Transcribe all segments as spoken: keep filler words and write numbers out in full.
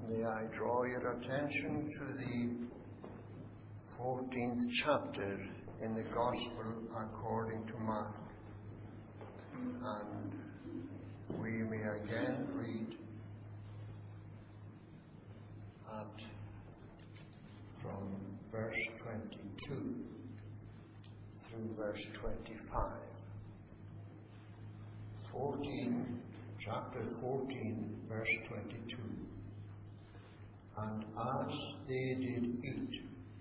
May I draw your attention to the fourteenth chapter in the Gospel according to Mark. And we may again read at from verse twenty-two through verse twenty-five. fourteen, chapter fourteen, verse twenty-two. And as they did eat,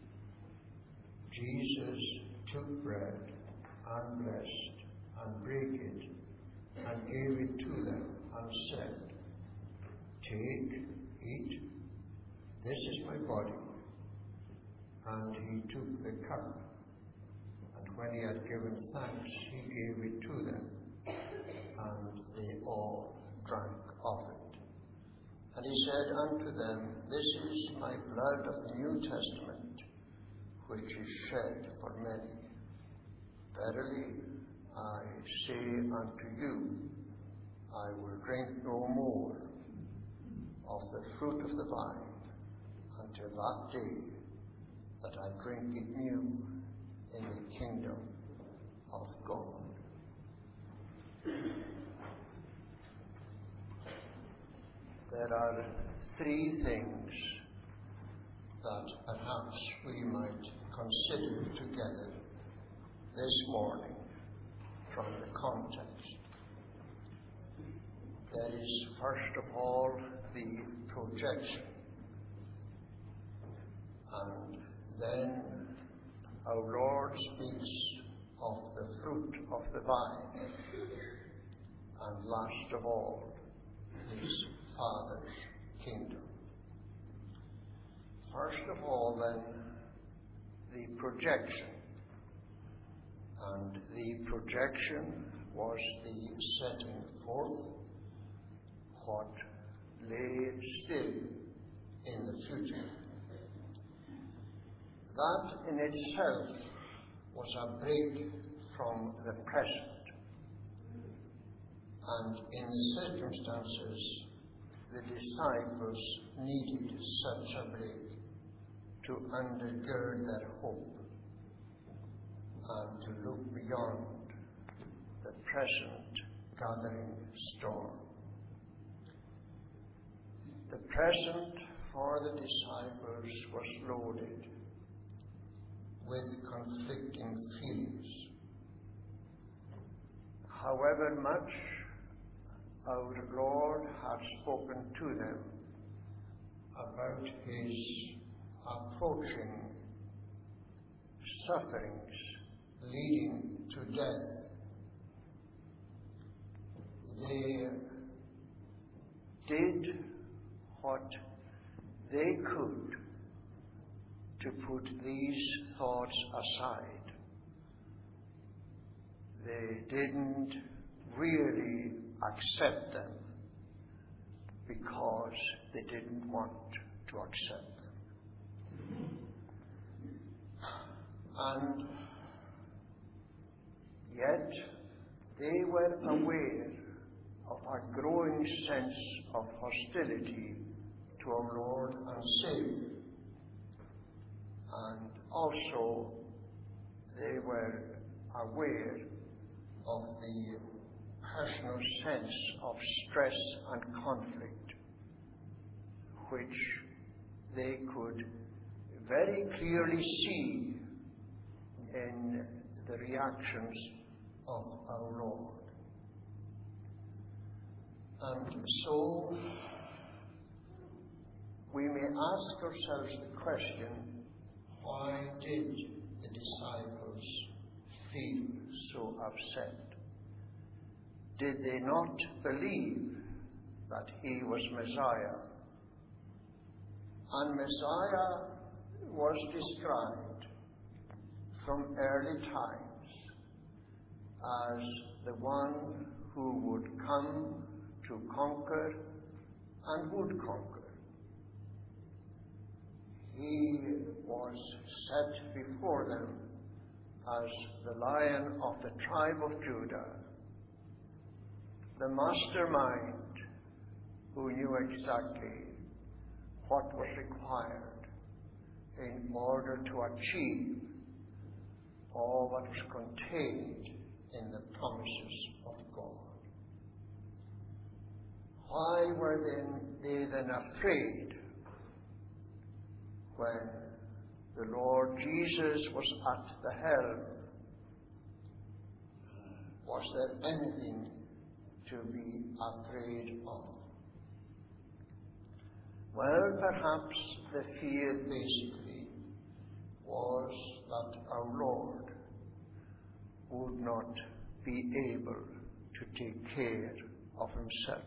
Jesus took bread and blessed and brake it and gave it to them and said, "Take, eat, this is my body." And he took the cup, and when he had given thanks, he gave it to them, and they all drank of it. And he said unto them, "This is my blood of the New Testament, which is shed for many. Verily, I say unto you, I will drink no more of the fruit of the vine until that day that I drink it new in the kingdom of God." There are three things that perhaps we might consider together this morning from the context. There is, first of all, the projection, and then our Lord speaks of the fruit of the vine, and last of all, his Father's kingdom. First of all, then, the projection. And the projection was the setting forth what lay still in the future. That in itself was a break from the present. And in the circumstances, the disciples needed such a break to undergird their hope and to look beyond the present gathering storm. The present for the disciples was loaded with conflicting feelings. However much our Lord had spoken to them about his approaching sufferings leading to death, they did what they could to put these thoughts aside. They didn't really accept them because they didn't want to accept them. And yet they were aware of a growing sense of hostility to our Lord and Savior. And also they were aware of the personal sense of stress and conflict, which they could very clearly see in the reactions of our Lord. And so we may ask ourselves the question, why did the disciples feel so upset? Did they not believe that he was Messiah? And Messiah was described from early times as the one who would come to conquer and would conquer. He was set before them as the Lion of the tribe of Judah, the mastermind who knew exactly what was required in order to achieve all that was contained in the promises of God. Why were then they then afraid when the Lord Jesus was at the helm? Was there anything to be afraid of? Well, perhaps the fear basically was that our Lord would not be able to take care of himself.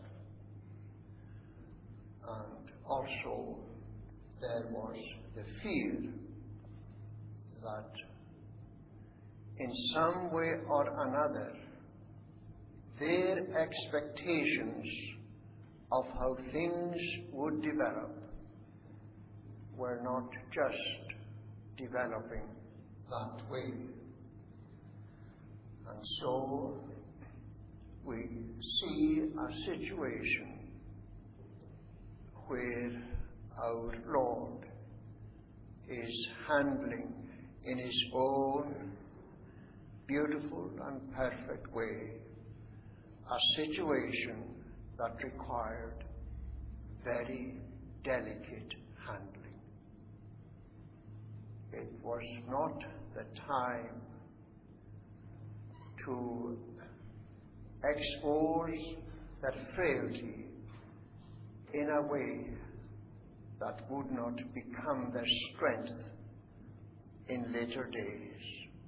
And also there was the fear that in some way or another their expectations of how things would develop were not just developing that way. And so we see a situation where our Lord is handling in his own beautiful and perfect way a situation that required very delicate handling. It was not the time to expose that frailty in a way that would not become their strength in later days.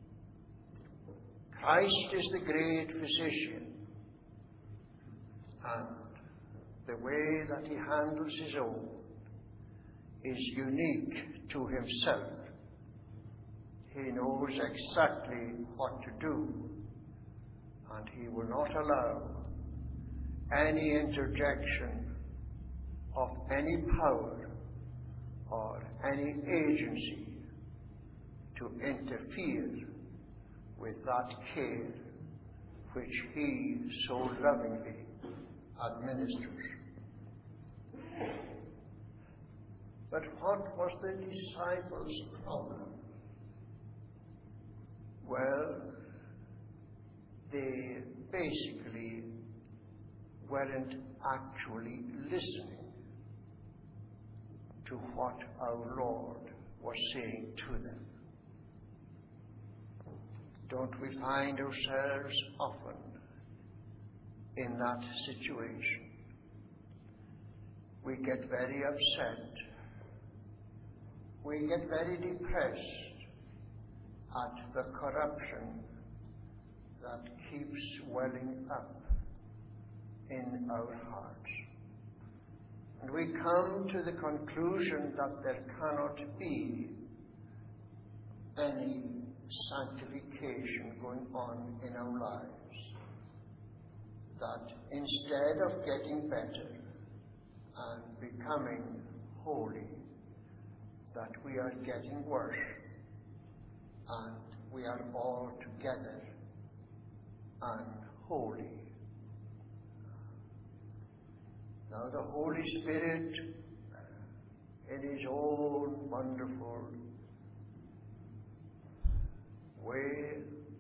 Christ is the great physician, and the way that he handles his own is unique to himself. He knows exactly what to do, and he will not allow any interjection of any power or any agency to interfere with that care which he so lovingly administers. But what was the disciples' problem? Well, they basically weren't actually listening to what our Lord was saying to them. Don't we find ourselves often in that situation? We get very upset. We get very depressed at the corruption that keeps welling up in our hearts. And we come to the conclusion that there cannot be any sanctification going on in our lives. That instead of getting better and becoming holy, that we are getting worse and we are all together unholy. Now the Holy Spirit, in his own wonderful way,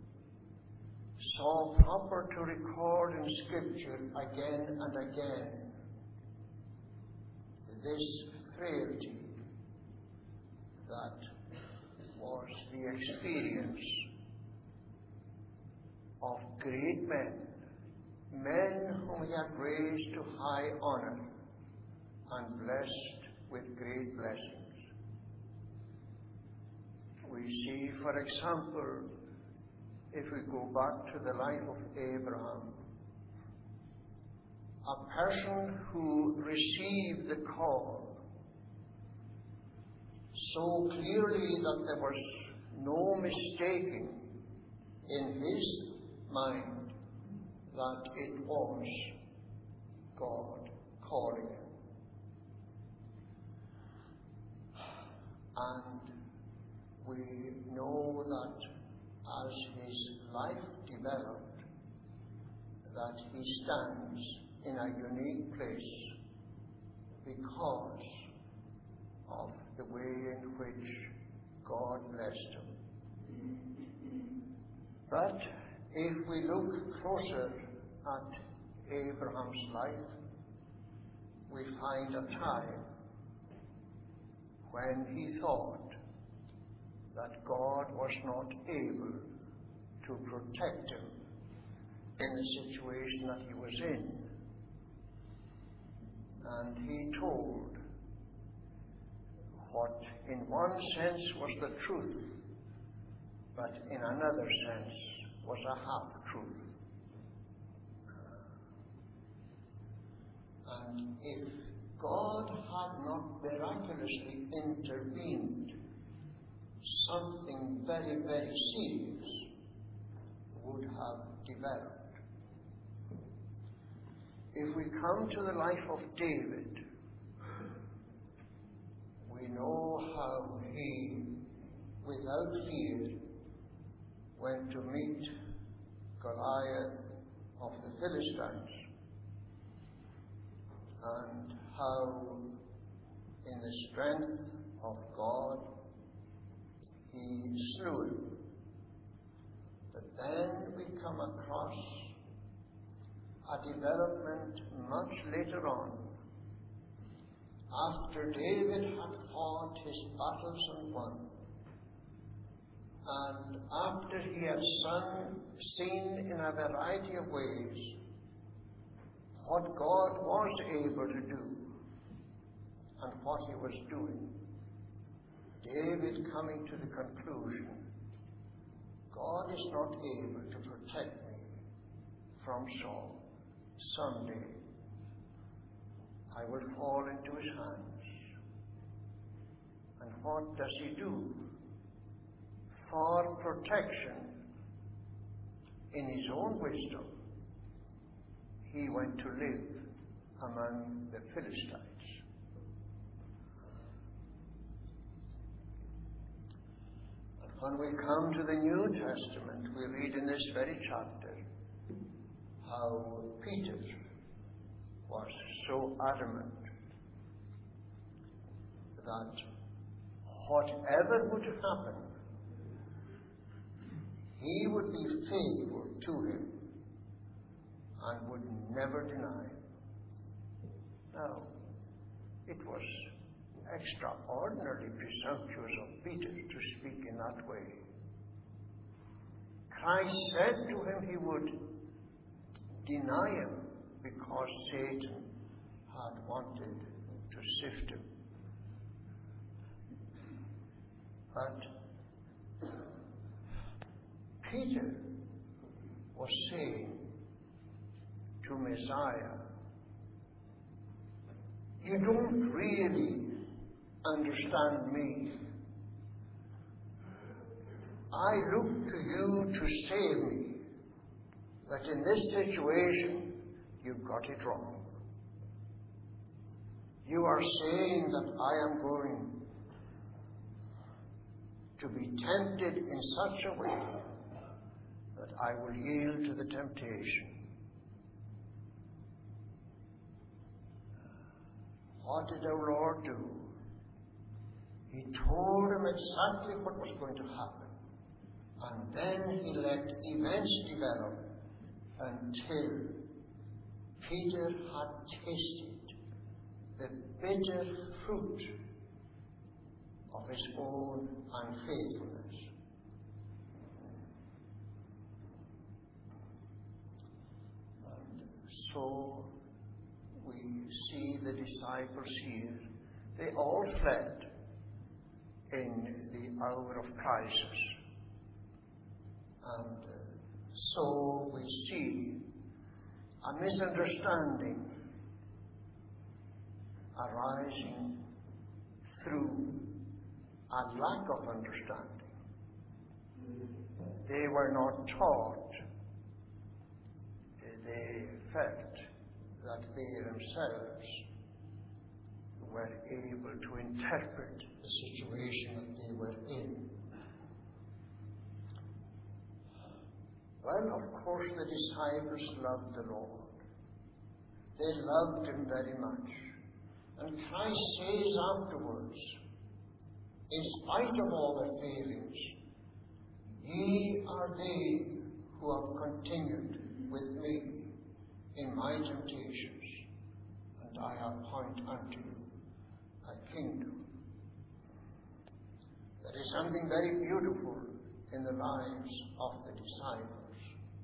saw proper to record in Scripture again and again this frailty that was the experience of great men, men whom he had raised to high honor and blessed with great blessings. We see, for example, if we go back to the life of Abraham, a person who received the call so clearly that there was no mistaking in his mind that it was God calling him. And we know that as his life developed, that he stands in a unique place because of the way in which God blessed him. But if we look closer at Abraham's life, we find a time when he thought that God was not able to protect him in the situation that he was in. And he told what in one sense was the truth, but in another sense was a half-truth. And if God had not miraculously intervened, something very, very serious would have developed. If we come to the life of David, we know how he, without fear, went to meet Goliath of the Philistines, and how, in the strength of God, he slew him. But then we come across a development much later on, after David had fought his battles and won, and after he had son, seen in a variety of ways what God was able to do and what he was doing, David coming to the conclusion, God is not able to protect me from Saul. Someday I will fall into his hands. And what does he do? For protection, in his own wisdom, he went to live among the Philistines. And when we come to the New Testament, we read in this very chapter how Peter was so adamant that whatever would happen, he would be faithful to him and would never deny him. Now, it was extraordinarily presumptuous of Peter to speak in that way. Christ said to him he would deny him because Satan had wanted to sift him. But Peter was saying to Messiah, you don't really understand me. I look to you to save me. But in this situation, you've got it wrong. You are saying that I am going to be tempted in such a way that I will yield to the temptation. What did our Lord do? He told him exactly what was going to happen. And then he let events develop until Peter had tasted the bitter fruit of his own unfaithfulness. And so we see the disciples here. They all fled in the hour of crisis. And so we see a misunderstanding arising through a lack of understanding. They were not taught. They felt that they themselves were able to interpret the situation that they were in. Well, of course, the disciples loved the Lord. They loved him very much. And Christ says afterwards, in spite of all their failings, ye are they who have continued with me in my temptations, and I appoint unto you a kingdom. There is something very beautiful in the lives of the disciples.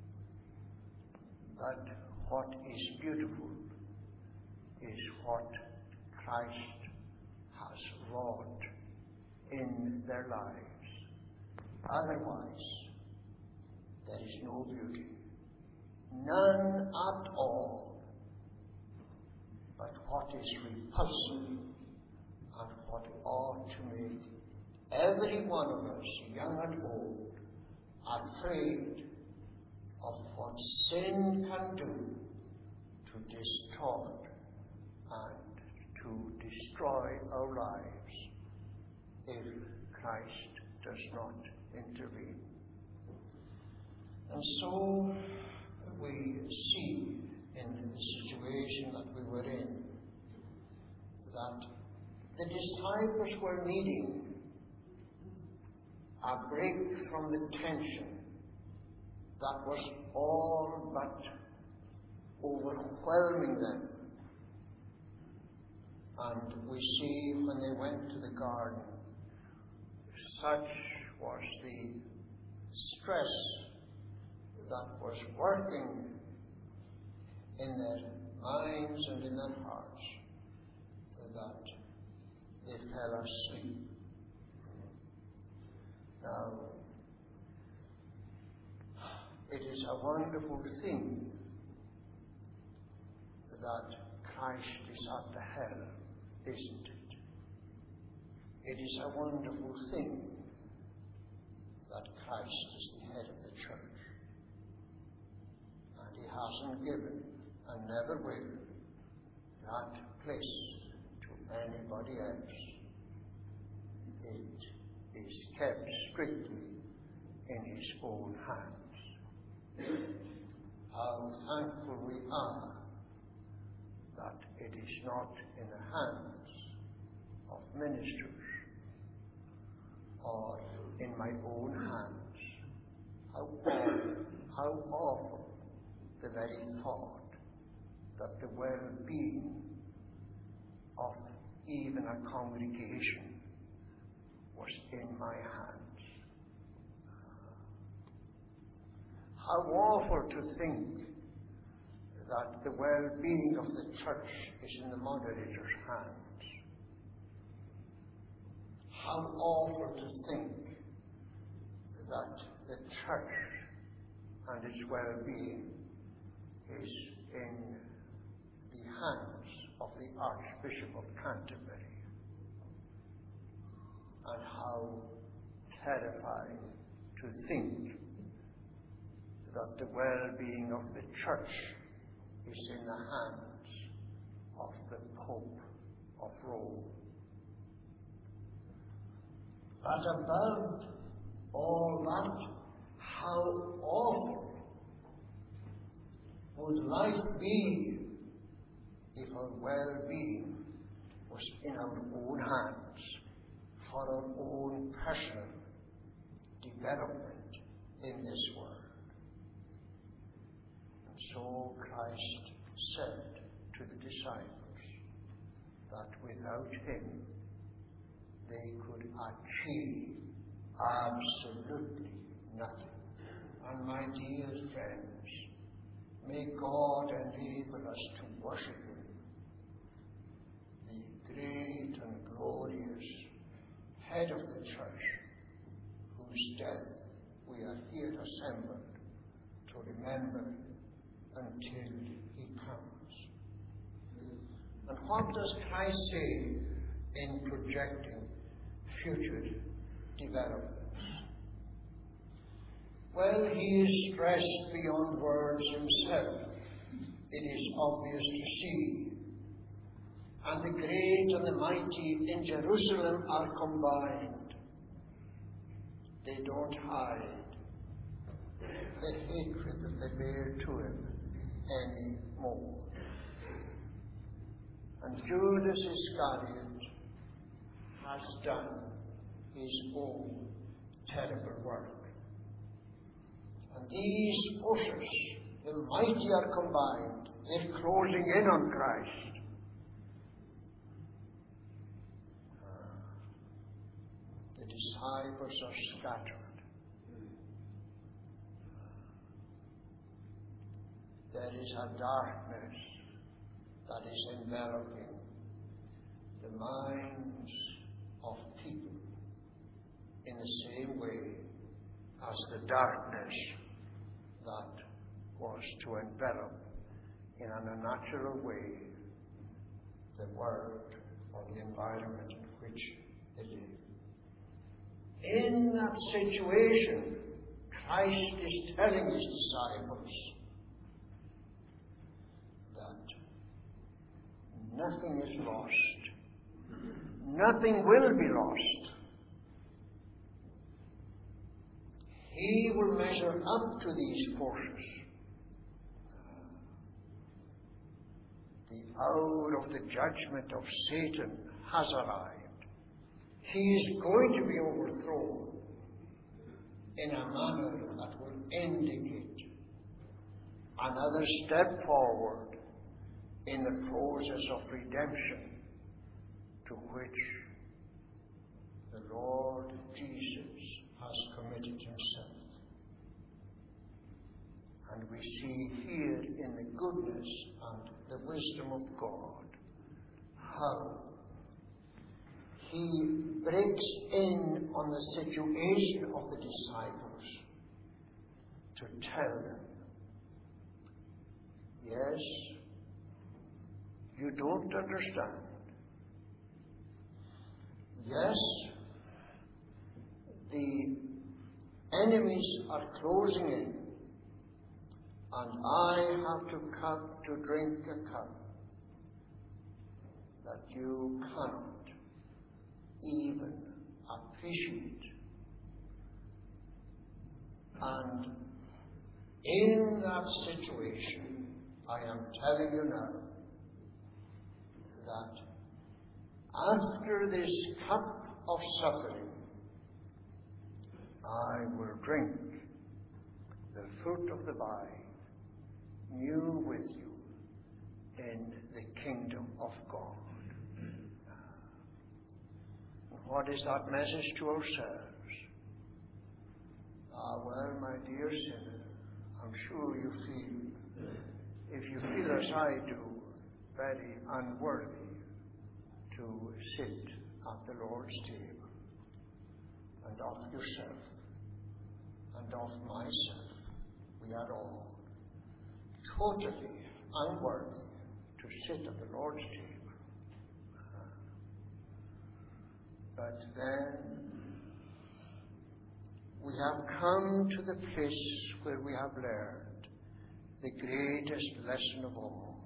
But what is beautiful is what Christ has wrought in their lives. Otherwise, there is no beauty. None at all. But what is repulsive and what ought to make every one of us, young and old, afraid of what sin can do to distort and to destroy our lives if Christ does not intervene. And so we see in the situation that we were in that the disciples were needing a break from the tension that was all but overwhelming them. And we see when they went to the garden, such was the stress that was working in their minds and in their hearts that they fell asleep. Now, it is a wonderful thing that Christ is at the helm, isn't it? It is a wonderful thing that Christ is the head of the church. And he hasn't given and never will that place to anybody else. It is kept strictly in his own hands. How thankful we are that it is not in the hands of ministers or in my own hands. How awful, how awful the very thought that the well-being of even a congregation was in my hands. How awful to think that the well-being of the church is in the moderator's hands. How awful to think that the church and its well-being is in the hands of the Archbishop of Canterbury. And how terrifying to think that the well-being of the church is in the hands of the Pope of Rome. But above all that, how awful would life be if our well-being was in our own hands for our own personal development in this world. And so Christ said to the disciples that without him they could achieve absolutely nothing. And my dear friends, may God enable us to worship him, the great and glorious head of the church, whose death we are here assembled to remember until he comes. And what does Christ say in projecting future developments? Well, he is stressed beyond words himself. It is obvious to see. And the great and the mighty in Jerusalem are combined. They don't hide the hatred that they bear to him any more. And Judas Iscariot has done his own terrible work. And these forces, the mighty are combined. They're closing in on Christ. The disciples are scattered. There is a darkness that is enveloping the minds of people in the same way as the darkness that was to envelop in an unnatural way the world or the environment in which they live. In that situation, Christ is telling his disciples that nothing is lost. Nothing will be lost. He will measure up to these forces. The hour of the judgment of Satan has arrived. He is going to be overthrown in a manner that will indicate another step forward in the process of redemption to which the Lord Jesus has committed himself. And we see here in the goodness and the wisdom of God how he breaks in on the situation of the disciples to tell them, yes, you don't understand. Yes, the enemies are closing in, and I have to come to drink a cup that you cannot even appreciate. And in that situation, I am telling you now that after this cup of suffering, I will drink the fruit of the vine new with you in the kingdom of God. What is that message to ourselves? Ah, well, my dear sinner, I'm sure you feel, if you feel as I do, very unworthy to sit at the Lord's table, and of yourself, and of myself, we are all totally unworthy to sit at the Lord's table. But then we have come to the place where we have learned the greatest lesson of all,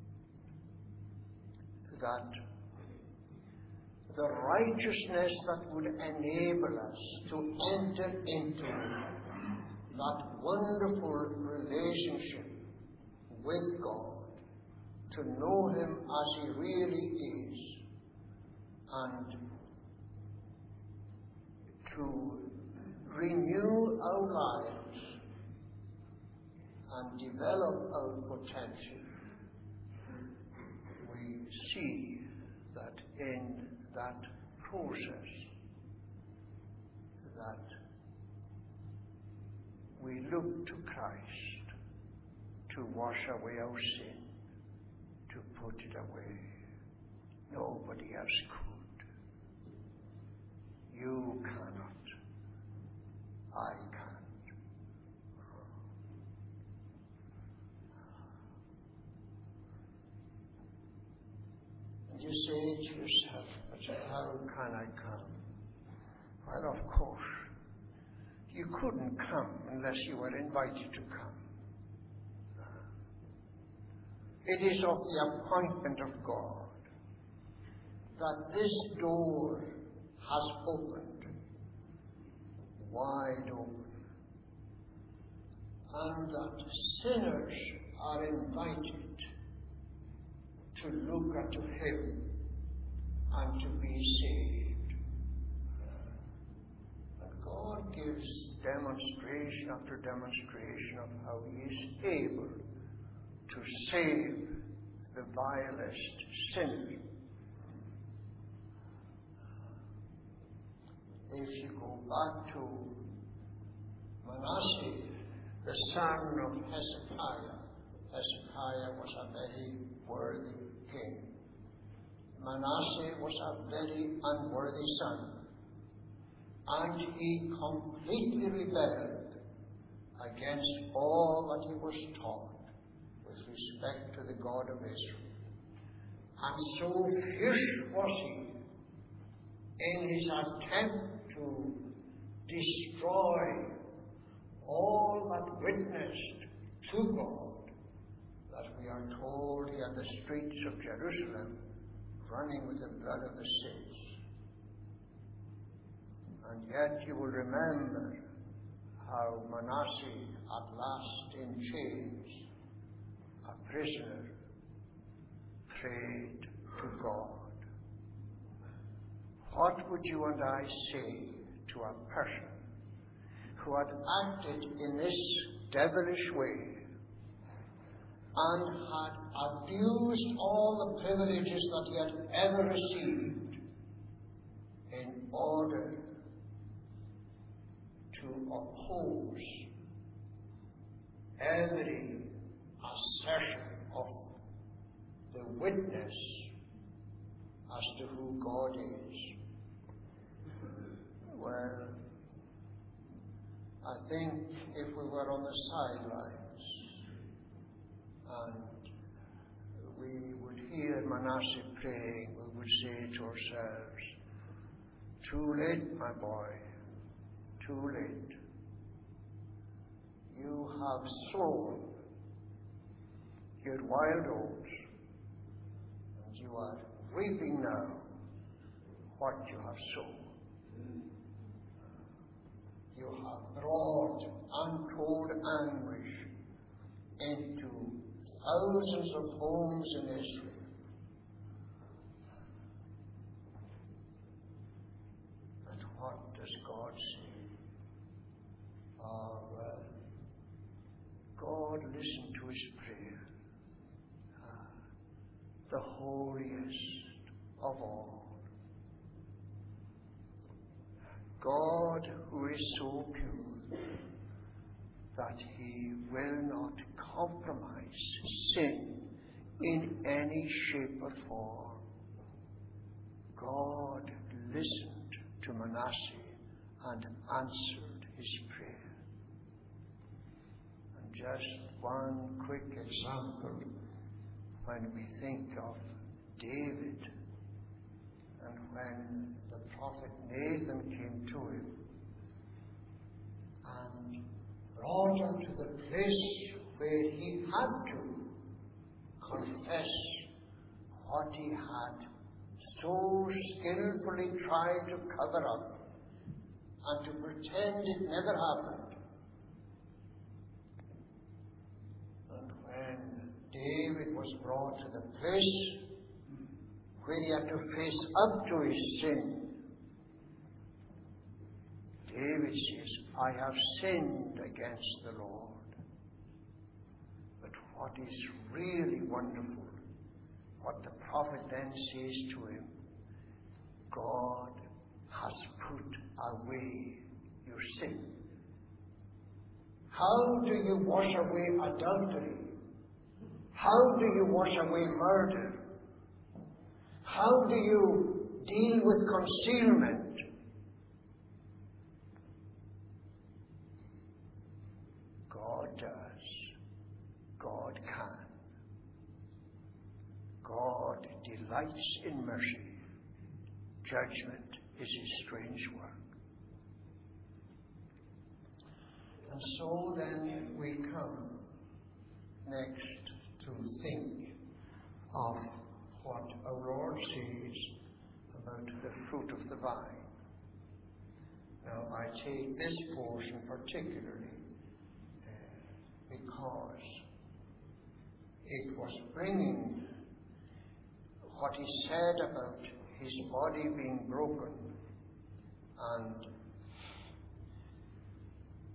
that the righteousness that would enable us to enter into that wonderful relationship with God, to know him as he really is, and to renew our lives and develop our potential, we see that in that process that we look to Christ to wash away our sin, to put it away. Nobody else could. You cannot. I can't. And you say to yourself, but how can I come? Well, of course, you couldn't come unless you were invited to come. It is of the appointment of God that this door has opened, wide open, and that sinners are invited to look unto him and to be saved. demonstration after demonstration of how he is able to save the vilest sinner. If you go back to Manasseh, the son of Hezekiah, Hezekiah was a very worthy king. Manasseh was a very unworthy son, and he completely rebelled against all that he was taught with respect to the God of Israel. And so fierce was he in his attempt to destroy all that witnessed to God, that we are told he had the streets of Jerusalem running with the blood of the saints. And yet you will remember how Manasseh, at last in chains, a prisoner, prayed to God. What would you and I say to a person who had acted in this devilish way and had abused all the privileges that he had ever received in order to oppose every assertion of the witness as to who God is? Well, I think if we were on the sidelines and we would hear Manasseh praying, we would say to ourselves, too late, my boy, too late. You have sown your wild oats, and you are reaping now what you have sown. You have brought untold anguish into thousands of homes in Israel. And what does God say? Ah, well, God listened to his prayer. Ah, the holiest of all. God, who is so pure that he will not compromise sin in any shape or form. God listened to Manasseh and answered his prayer. And just one quick example, when we think of David, and when the prophet Nathan came to him and brought him to the place where he had to confess what he had so skillfully tried to cover up and to pretend it never happened. And when David was brought to the place where he had to face up to his sin, David says, I have sinned against the Lord. But what is really wonderful, what the prophet then says to him, God has put away your sin. How do you wash away adultery? How do you wash away murder? How do you deal with concealment? God does. God can. God delights in mercy. Judgment is his strange work. And so then we come next to think of what our Lord says about the fruit of the vine. Now, I take this portion particularly uh, because it was bringing what he said about his body being broken and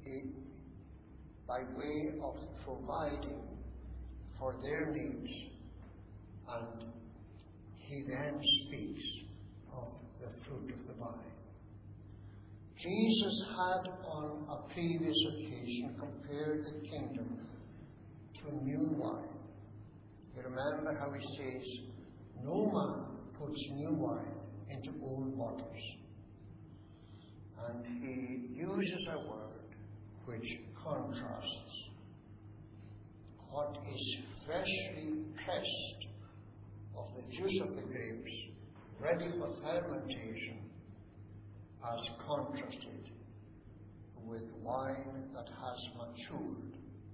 by way of providing for their needs, and he then speaks of the fruit of the vine. Jesus had on a previous occasion compared the kingdom to new wine. You remember how he says, no man puts new wine into old bottles. And he uses a word which contrasts what is freshly pressed of the juice of the grapes, ready for fermentation, as contrasted with wine that has matured.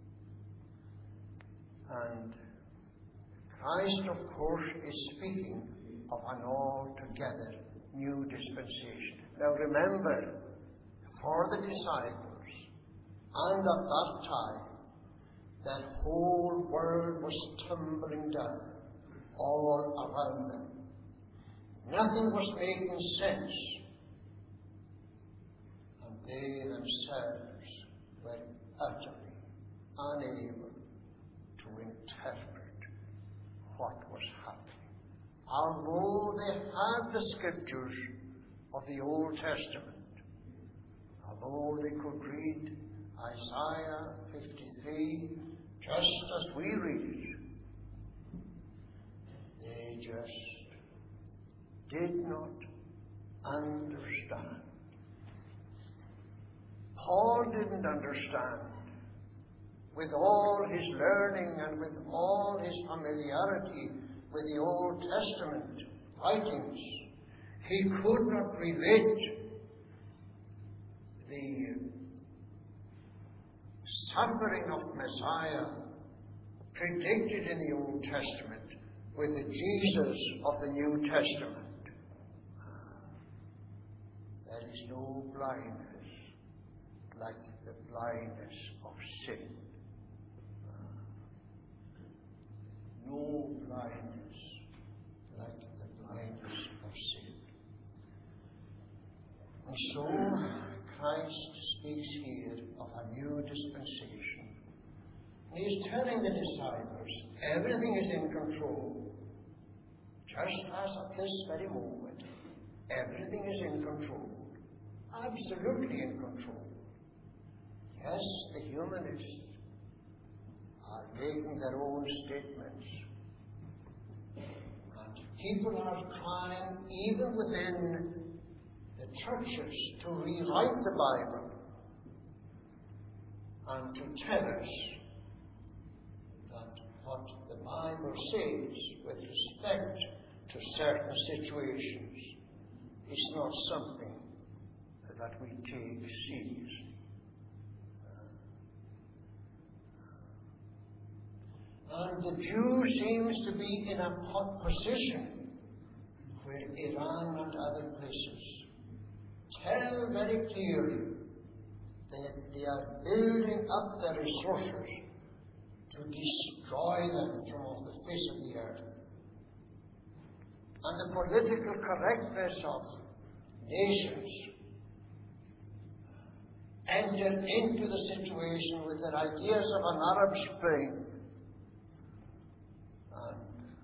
And Christ, of course, is speaking of an altogether new dispensation. Now remember, for the disciples, and at that time, that whole world was tumbling down all around them. Nothing was making sense. And they themselves were utterly unable to interpret what was happening. Although they had the scriptures of the Old Testament, although they could read Isaiah fifty-three just as we read it, they just did not understand. Paul didn't understand. With all his learning and with all his familiarity with the Old Testament writings, he could not relate the suffering of Messiah predicted in the Old Testament with the Jesus of the New Testament. There is no blindness like the blindness of sin. No blindness like the blindness of sin. And so Christ speaks here of a new dispensation. He is telling the disciples everything is in control. Just as at this very moment, everything is in control. Absolutely in control. Yes, the humanists are making their own statements. And people are trying, even within the churches, to rewrite the Bible and to tell us that what the Bible says with respect to certain situations is not something that we take seriously. And the Jew seems to be in a position where Iran and other places tell very clearly that they are building up their resources to destroy them from off the face of the earth. And the political correctness of nations enter into the situation with their ideas of an Arab Spring. And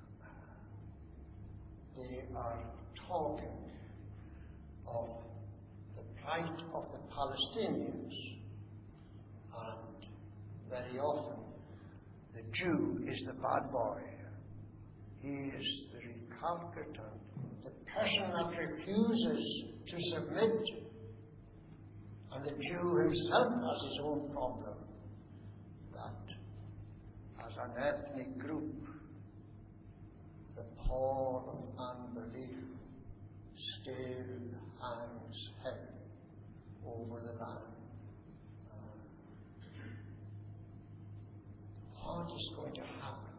they are talking of the plight of the Palestinians, and very often the Jew is the bad boy. He is the recalcitrant, the person that refuses to submit. And the Jew himself has his own problem, that as an ethnic group, the pall of unbelief still hangs heavy over the land. Uh, what is going to happen?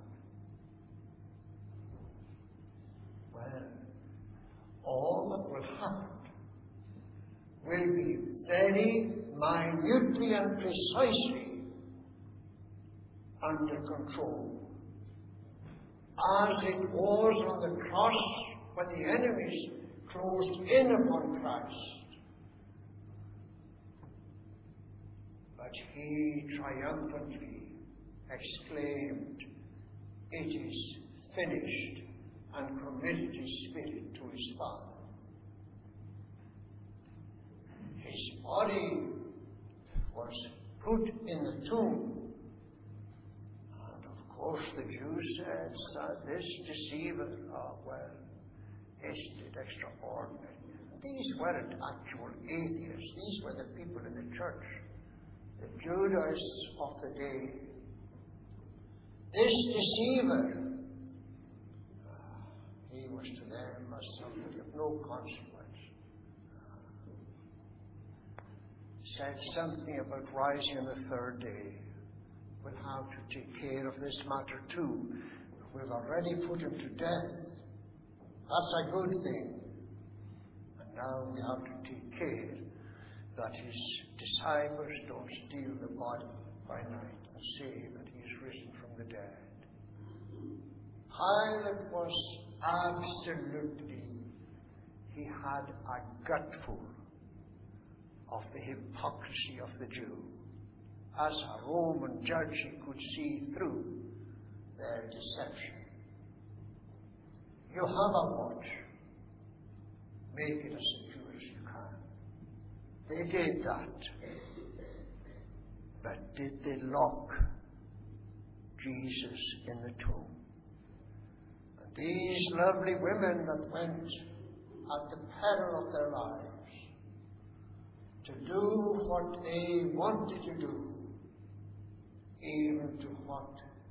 Well, all that will happen will be very minutely and precisely under control, as it was on the cross when the enemies closed in upon Christ. But he triumphantly exclaimed, "It is finished," and committed his spirit to his Father. His body was put in the tomb. And of course the Jews said, "This deceiver, oh well, isn't it extraordinary?" These weren't actual atheists. These were the people in the church, the Judahists of the day. This deceiver, uh, he was to them as somebody of no consequence. Said something about rising on the third day. We'll have to take care of this matter too. We've already put him to death. That's a good thing. And now we have to take care that his disciples don't steal the body by night and say that he is risen from the dead. Pilate was absolutely, he had a gutful of the hypocrisy of the Jew. As a Roman judge, he could see through their deception. You have a watch. Make it as secure as you can. They did that. But did they lock Jesus in the tomb? And these lovely women that went at the peril of their lives to do what they wanted to do, even to what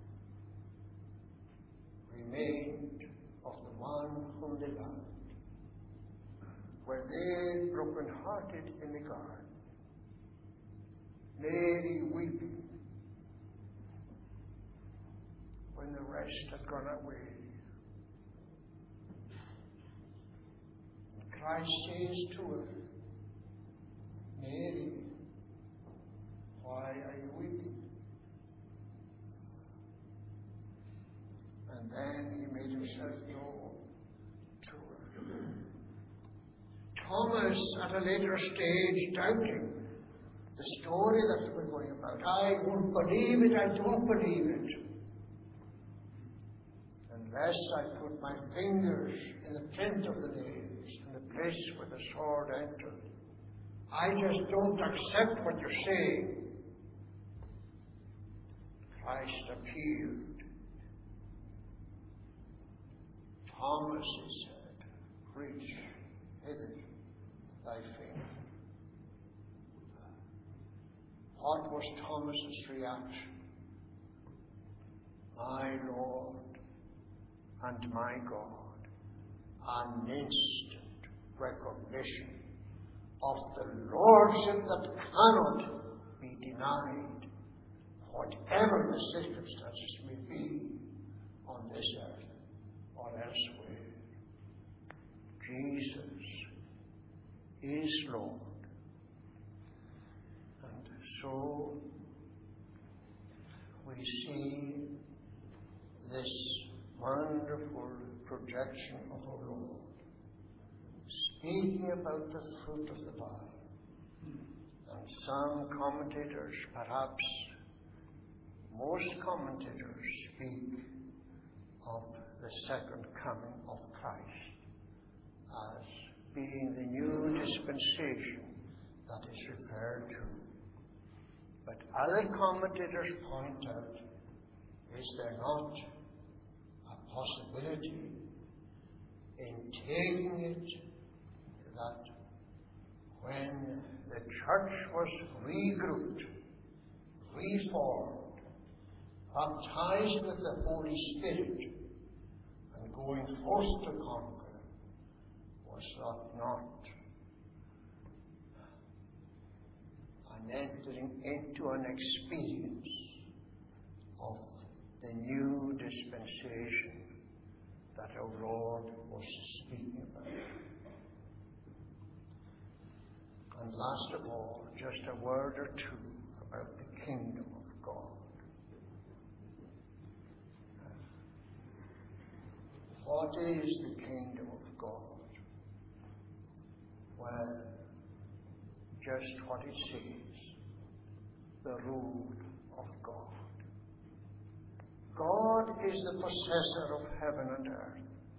remained of the one whom they loved, were they broken-hearted in the garden, Mary weeping when the rest had gone away. And Christ says to her, "Mary, why are you weeping?" And then he made himself known to her. Thomas, at a later stage, doubting the story that we're going about. "I won't believe it, I don't believe it, unless I put my fingers in the print of the nails, in the place where the sword entered. I just don't accept what you're saying." Christ appeared. Thomas, he said, "Reach hither thy finger." What was Thomas's reaction? "My Lord and my God," an instant recognition of the lordship that cannot be denied, whatever the circumstances may be on this earth or elsewhere. Jesus is Lord. And so we see this wonderful projection of our Lord, speaking about the fruit of the vine. And some commentators, perhaps most commentators, speak of the second coming of Christ as being the new dispensation that is referred to. But other commentators point out, is there not a possibility in taking it that when the church was regrouped, reformed, baptized with the Holy Spirit, and going forth to conquer, was that not an entering into an experience of the new dispensation that our Lord was speaking about? And last of all, just a word or two about the kingdom of God. What is the kingdom of God? Well, just what it says. the rule of God. God is the possessor of heaven and earth.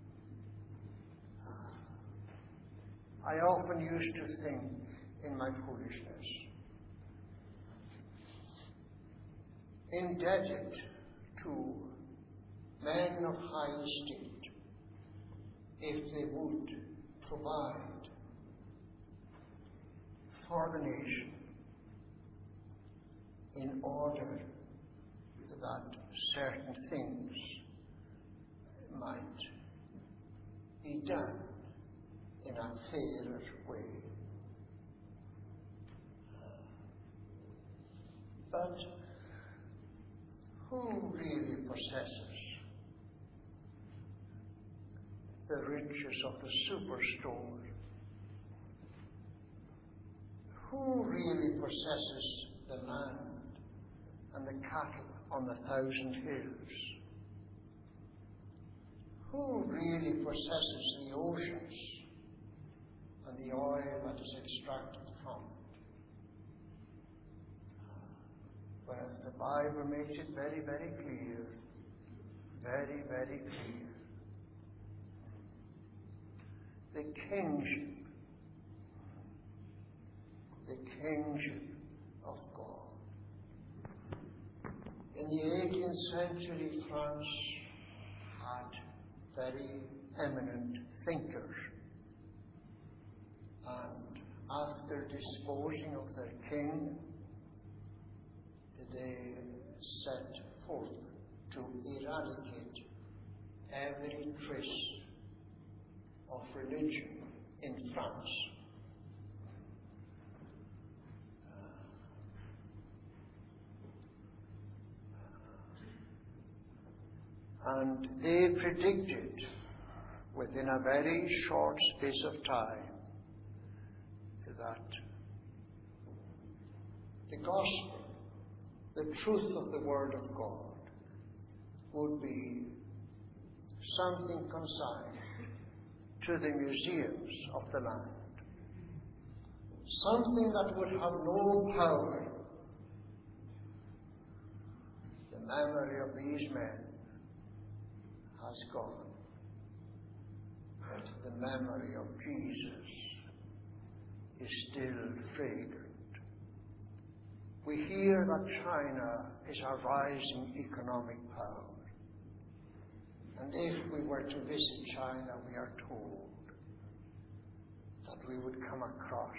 I often used to think in my foolishness, indebted to men of high estate, if they would provide for the nation in order that certain things might be done in a fairer way. But who really possesses the riches of the superstore? Who really possesses the land and the cattle on the thousand hills? Who really possesses the oceans and the oil that is extracted from it? Well, the Bible makes it very, very clear, very, very clear. The kingship, the kingship of God. In the eighteenth century, France had very eminent thinkers, and after disposing of their king, they set forth to eradicate every trace of religion in France. And they predicted within a very short space of time that the gospel, the truth of the Word of God, would be something consigned to the museums of the land. Something that would have no power. The memory of these men has gone, but the memory of Jesus is still fragrant. We hear that China is a rising economic power. And if we were to visit China, we are told that we would come across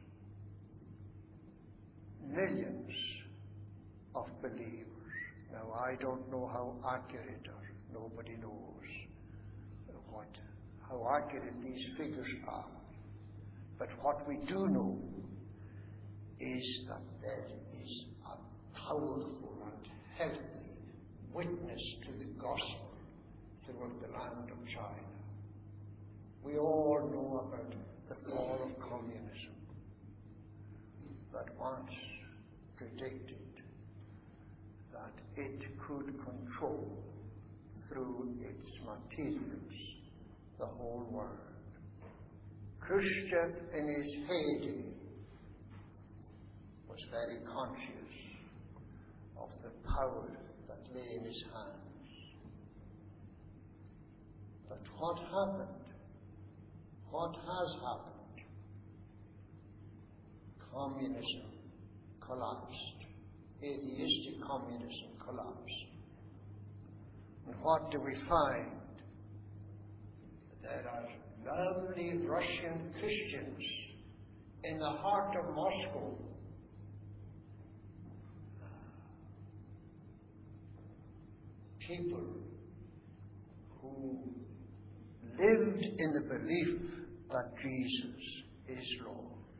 millions of believers. Now, I don't know how accurate, or nobody knows what, how accurate these figures are. But what we do know is that there is a powerful and healthy witness to the gospel throughout the land of China. We all know about the fall of communism, that once predicted that it could control through its materials the whole world. Khrushchev in his heyday was very conscious of the power that lay in his hands. But what happened? What has happened? Communism collapsed. Atheistic communism collapsed. And what do we find? There are lovely Russian Christians in the heart of Moscow. People who lived in the belief that Jesus is Lord.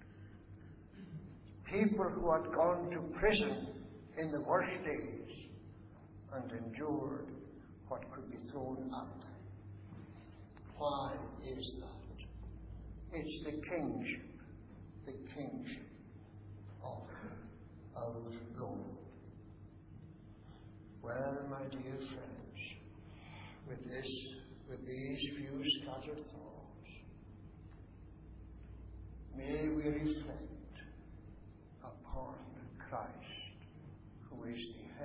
People who had gone to prison in the worst days and endured what could be thrown at them. Why is that? It's the kingship, the kingship of our Lord. Well, my dear friends, with this, with these few scattered thoughts, may we reflect upon Christ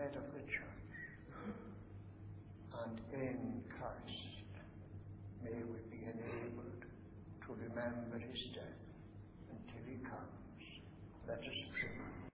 head of the church. And in Christ may we be enabled to remember his death until he comes. Let us pray.